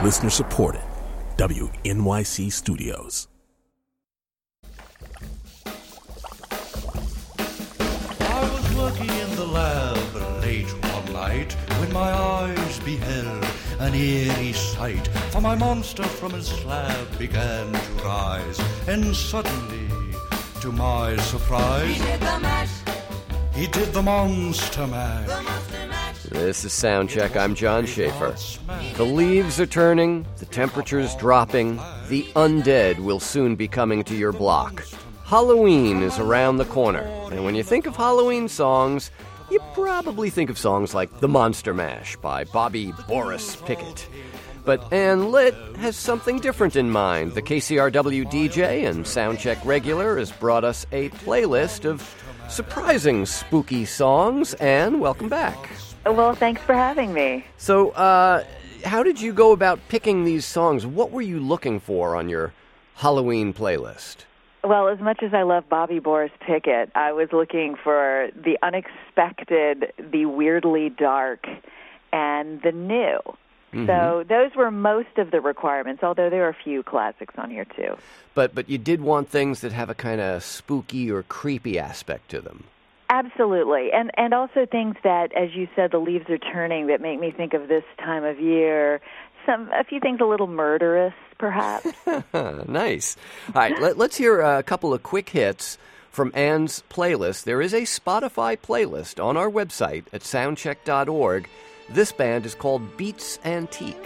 Listener supported. WNYC Studios. I was working in the lab late one night when my eyes beheld an eerie sight. For my monster from his slab began to rise, and suddenly, to my surprise, he did the mash. He did the monster mash. This is Soundcheck. I'm John Schaefer. The leaves are turning, the temperature's dropping, the undead will soon be coming to your block. Halloween is around the corner, and when you think of Halloween songs, you probably think of songs like The Monster Mash by Bobby Boris Pickett. But Ann Litt has something different in mind. The KCRW DJ and Soundcheck regular has brought us a playlist of surprising spooky songs. Ann, welcome back. Well, thanks for having me. So, how did you go about picking these songs? What were you looking for on your Halloween playlist? Well, as much as I love Bobby Boris Pickett, I was looking for the unexpected, the weirdly dark, and the new. Mm-hmm. So those were most of the requirements, although there are a few classics on here, too. But you did want things that have a kind of spooky or creepy aspect to them. Absolutely, and also things that, as you said, the leaves are turning, that make me think of this time of year. A few things a little murderous, perhaps. Nice. All right, let's hear a couple of quick hits from Ann's playlist. There is a Spotify playlist on our website at soundcheck.org. This band is called Beats Antique.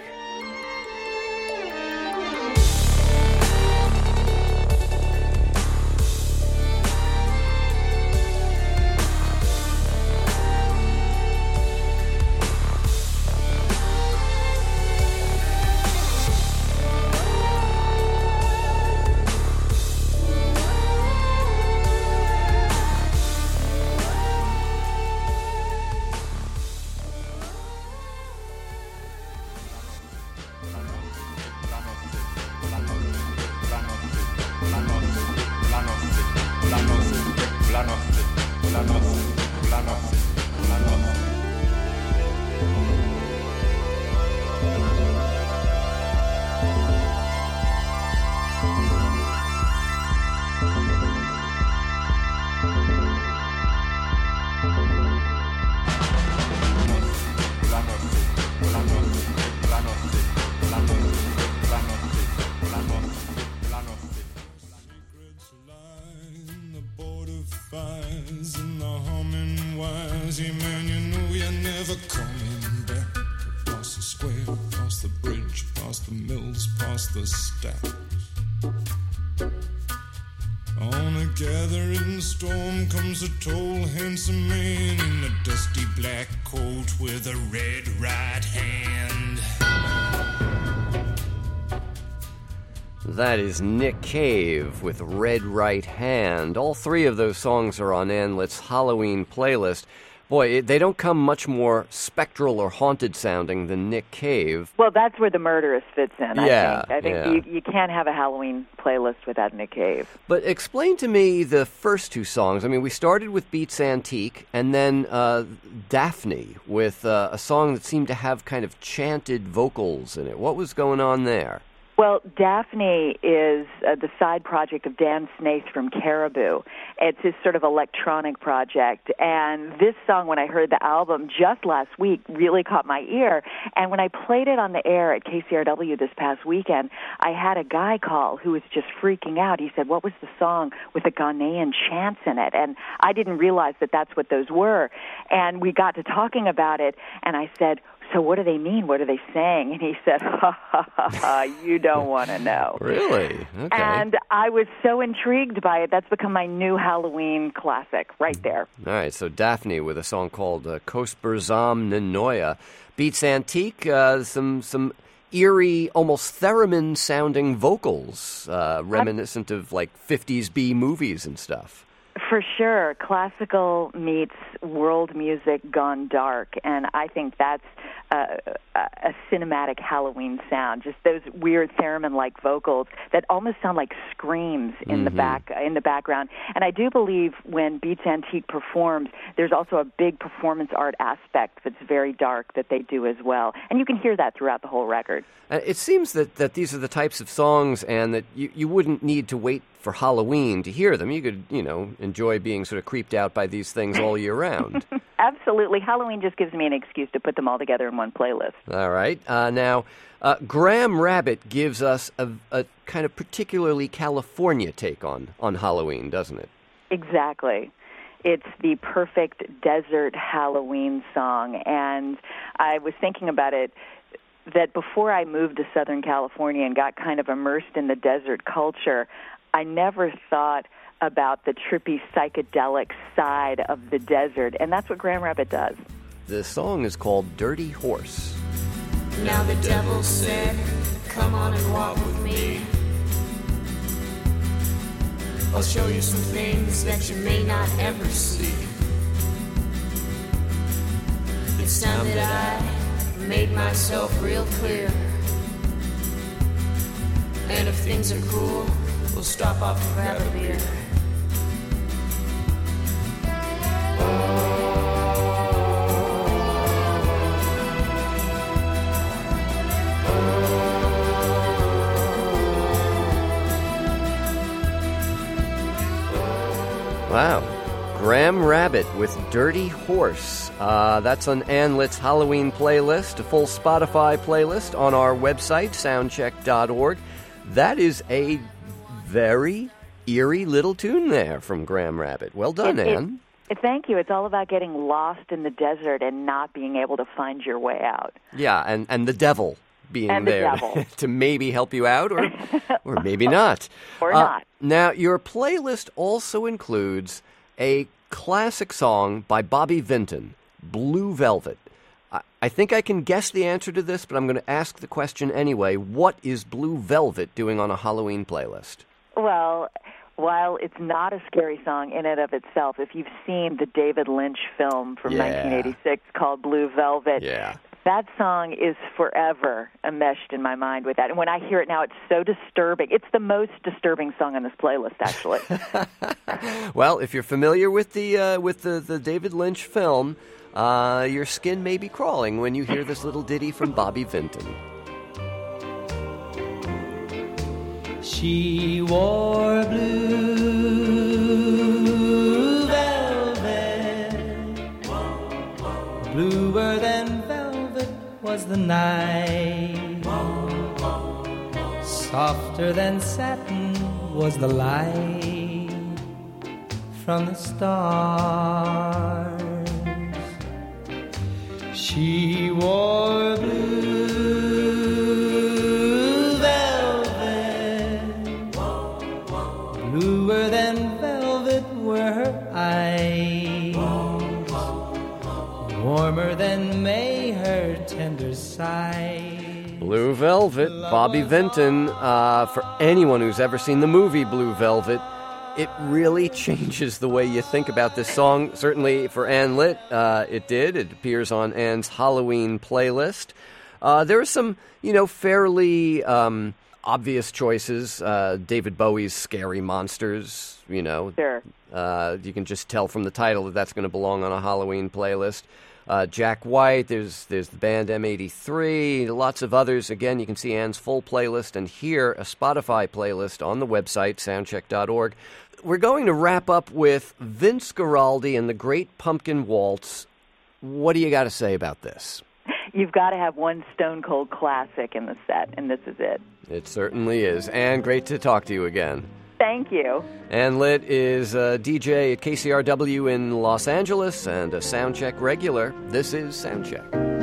And the humming wires, yeah, man, you know you're never coming back. Across the square, past the bridge, past the mills, past the stacks. On a gathering storm comes a tall, handsome man in a dusty black coat with a red right hand. That is Nick Cave with Red Right Hand. All three of those songs are on Ann Litt's Halloween playlist. Boy, they don't come much more spectral or haunted sounding than Nick Cave. Well, that's where the murderous fits in, yeah, I think you can't have a Halloween playlist without Nick Cave. But explain to me the first two songs. I mean, we started with Beats Antique, and then Daphne with a song that seemed to have kind of chanted vocals in it. What was going on there? Well, Daphne is the side project of Dan Snaith from Caribou. It's his sort of electronic project. And this song, when I heard the album just last week, really caught my ear. And when I played it on the air at KCRW this past weekend, I had a guy call who was just freaking out. He said, what was the song with the Ghanaian chants in it? And I didn't realize that that's what those were. And we got to talking about it, and I said, so what do they mean? What are they saying? And he said, ha, ha, ha, ha, you don't want to know. Really? Okay. And I was so intrigued by it. That's become my new Halloween classic right there. All right, so Daphne with a song called Kosperzam Nenoya. Beats Antique, some eerie, almost theremin-sounding vocals, reminiscent of, like, 50s B movies and stuff. For sure. Classical meets world music gone dark, and I think that's a cinematic Halloween sound. Just those weird theremin-like vocals that almost sound like screams in the background. And I do believe when Beats Antique performs, there's also a big performance art aspect that's very dark that they do as well. And you can hear that throughout the whole record. It seems that these are the types of songs, and that you wouldn't need to wait for Halloween to hear them. You could, enjoy being sort of creeped out by these things all year round. Absolutely. Halloween just gives me an excuse to put them all together in one playlist. All right. Now, Graham Rabbit gives us a kind of particularly California take on Halloween, doesn't it? Exactly. It's the perfect desert Halloween song, and I was thinking about it that before I moved to Southern California and got kind of immersed in the desert culture, I never thought about the trippy psychedelic side of the desert, and that's what Graham Rabbit does. The song is called Dirty Horse. Now the devil said, come on and walk with me. I'll show you some things that you may not ever see. It's time that I made myself real clear. And if things are cool, we'll stop off and grab a beer. Wow. Graham Rabbit with Dirty Horse. That's on Ann Litt's Halloween playlist, a full Spotify playlist on our website, soundcheck.org. That is a very eerie little tune there from Graham Rabbit. Well done, Ann. Thank you. It's all about getting lost in the desert and not being able to find your way out. Yeah, and the devil being there to maybe help you out, or maybe not. Or not. Now, your playlist also includes a classic song by Bobby Vinton, Blue Velvet. I think I can guess the answer to this, but I'm going to ask the question anyway. What is Blue Velvet doing on a Halloween playlist? Well, while it's not a scary song in and of itself, if you've seen the David Lynch film from 1986 called Blue Velvet, that song is forever enmeshed in my mind with that. And when I hear it now, it's so disturbing. It's the most disturbing song on this playlist, actually. Well, if you're familiar with the David Lynch film, your skin may be crawling when you hear this little ditty from Bobby Vinton. She wore blue velvet, bluer than velvet was the night, softer than satin was the light from the stars. She wore blue velvet, bluer than velvet were her eyes, warmer than May her tender sighs. Blue Velvet, Bobby Vinton. For anyone who's ever seen the movie Blue Velvet, it really changes the way you think about this song. Certainly for Ann Litt, it did. It appears on Ann's Halloween playlist. There are some, fairly obvious choices. David Bowie's Scary Monsters, Sure. You can just tell from the title that that's going to belong on a Halloween playlist. Jack White, there's the band M83, lots of others. Again, you can see Ann's full playlist and hear a Spotify playlist on the website, soundcheck.org. We're going to wrap up with Vince Guaraldi and the Great Pumpkin Waltz. What do you got to say about this? You've got to have one Stone Cold classic in the set, and this is it. It certainly is. Ann, great to talk to you again. Thank you. Ann Litt is a DJ at KCRW in Los Angeles and a Soundcheck regular. This is Soundcheck.